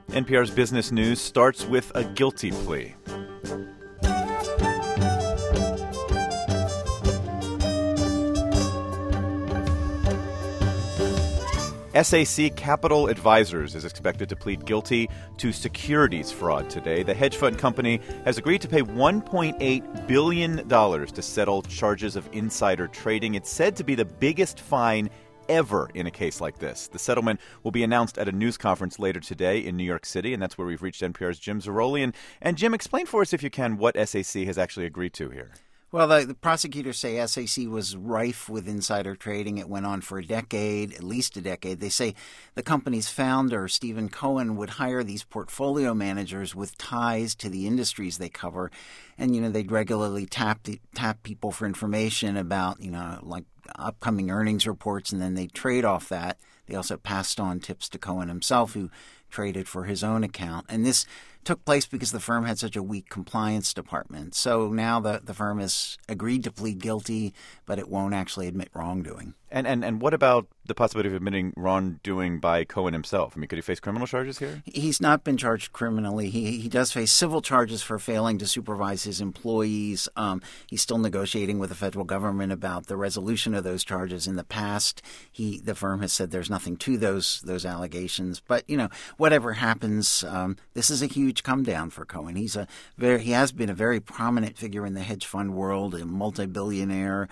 NPR's Business News starts with a guilty plea. SAC Capital Advisors is expected to plead guilty to securities fraud today. The hedge fund company has agreed to pay $1.8 billion to settle charges of insider trading. It's said to be the biggest fine ever in a case like this. The settlement will be announced at a news conference later today in New York City, and that's where we've reached NPR's Jim Zarroli. And Jim, explain for us, if you can, what SAC has actually agreed to here. Well, the prosecutors say SAC was rife with insider trading. It went on for a decade, at least a decade. They say the company's founder, Stephen Cohen, would hire these portfolio managers with ties to the industries they cover. And, they'd regularly tap people for information about, like upcoming earnings reports, and then they'd trade off that. They also passed on tips to Cohen himself, who traded for his own account. And this took place because the firm had such a weak compliance department. So now the firm has agreed to plead guilty, but it won't actually admit wrongdoing. And what about the possibility of admitting wrongdoing by Cohen himself? I mean, could he face criminal charges here? He's not been charged criminally. He does face civil charges for failing to supervise his employees. He's still negotiating with the federal government about the resolution of those charges. In the past, the firm has said there's nothing to those allegations. But whatever happens, this is a huge come down for Cohen. He has been a very prominent figure in the hedge fund world, a multi-billionaire.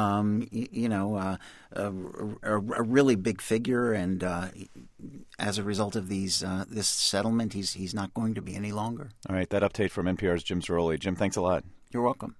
A really big figure, and as a result of this settlement, he's not going to be any longer. All right, that update from NPR's Jim Zarroli. Jim, thanks a lot. You're welcome.